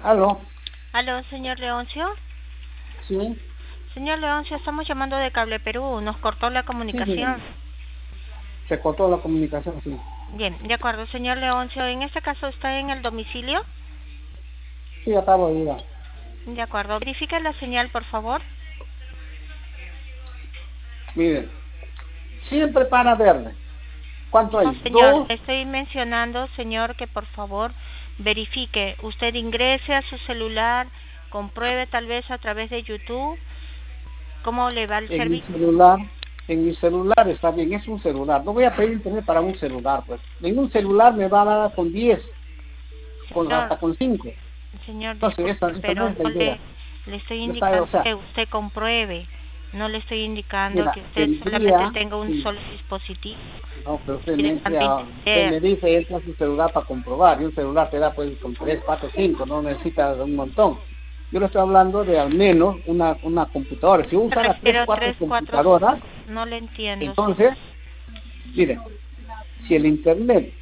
Aló, Aló, señor Leoncio. sí, Señor Leoncio, estamos llamando de Cable Perú. Nos cortó la sí, comunicación. dígame. Se cortó la comunicación, sí. Bien, de acuerdo, señor Leoncio. En este caso, ¿está en el domicilio? Sí, acabo de ir. De acuerdo. Verifique la señal, por favor. Mire, siempre para verde. ¿Cuánto No, hay? señor. Dos. Le estoy mencionando, señor, que por favor verifique. Usted ingrese a su celular, compruebe tal vez a través de YouTube cómo le va el En mi servicio. celular, en mi celular está bien, es un celular. No voy a pedir internet para un celular, pues. En un celular me va a dar con 10, Señor, hasta con 5. Señor, Entonces, disculpe, esta no pero es la no idea. le estoy O indicando sea, que usted compruebe. No le estoy indicando mira, que usted solamente tendría, tenga un sí, solo dispositivo. no, pero usted Entender. me dice, entra su celular para comprobar, y un celular te da pues con 3, 4, 5, no necesita un montón. Yo le estoy hablando de al menos una computadora. Si yo Me usara 3, refiero 4 3, 4, computadoras, no le entiendo, entonces, señor. mire, si el internet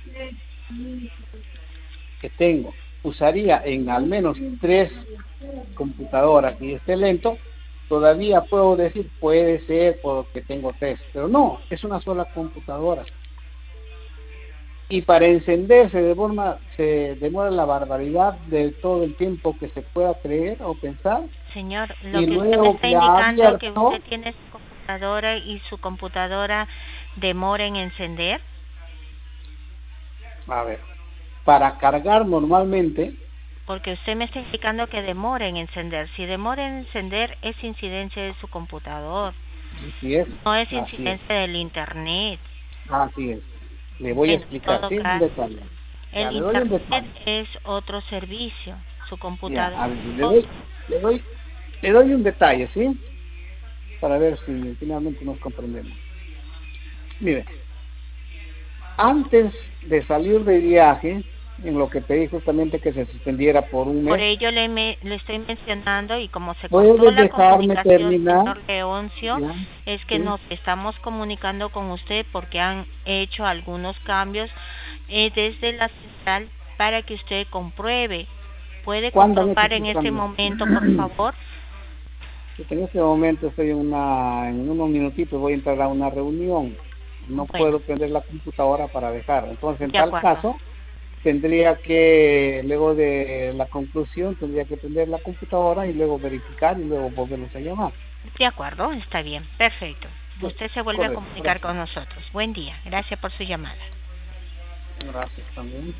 que tengo usaría en al menos 3 computadoras y esté lento, todavía puedo decir, puede ser porque tengo 3, pero no, es una sola computadora. Y para encenderse se demora la barbaridad de todo el tiempo que se pueda creer o pensar, Señor, lo y que usted me luego está que ha indicando que abierto, usted tiene su computadora y su computadora demora en encender. a ver, para cargar normalmente, Porque usted me está indicando que demora en encender. Si demora en encender, es incidencia de su computador, así es, no es así es, incidencia del internet. así es, le voy a Bueno, en explicar, todo sí, un caso, detalle, ya el le doy un internet detalle, es otro servicio, su ya, computador a ver, es otro. le doy un detalle, ¿sí? Para ver si finalmente nos comprendemos. Mire, antes de salir de viaje, en lo que pedí justamente que se suspendiera por un Por mes, ello le estoy mencionando y como se cortó puede la dejarme comunicación, terminar, señor Leoncio, ya, es que sí, nos estamos comunicando con usted porque han hecho algunos cambios desde la central para que usted compruebe. ¿Puede ¿cuándo han hecho comprobar en sus este cambios? momento, por favor? Porque en este momento estoy en unos minutitos voy a entrar a una reunión, no Bueno, puedo prender la computadora para dejar, entonces en de tal acuerdo. caso, tendría que, luego de la conclusión, tendría que prender la computadora y luego verificar y luego volverlos a llamar. De acuerdo, está bien, perfecto. Sí, Usted se vuelve a correcto, comunicar correcto. con nosotros. Buen día, gracias por su llamada. Gracias también.